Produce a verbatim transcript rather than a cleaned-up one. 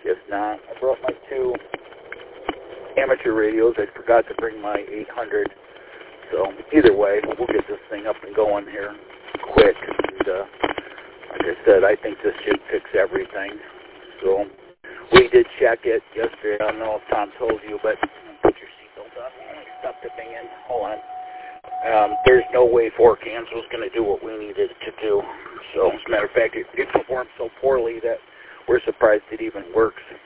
If not, I brought my two amateur radios. I forgot to bring my eight hundred. So either way, we'll get this thing up and going here quick. And uh, like I said, I think this should fix everything. So we did check it yesterday. I don't know if Tom told you, but put your seatbelt on. Stop tipping in. Hold on. Um, there's no way four cans was going to do what we needed to do. So as a matter of fact, it, it performed so poorly that we're surprised it even works.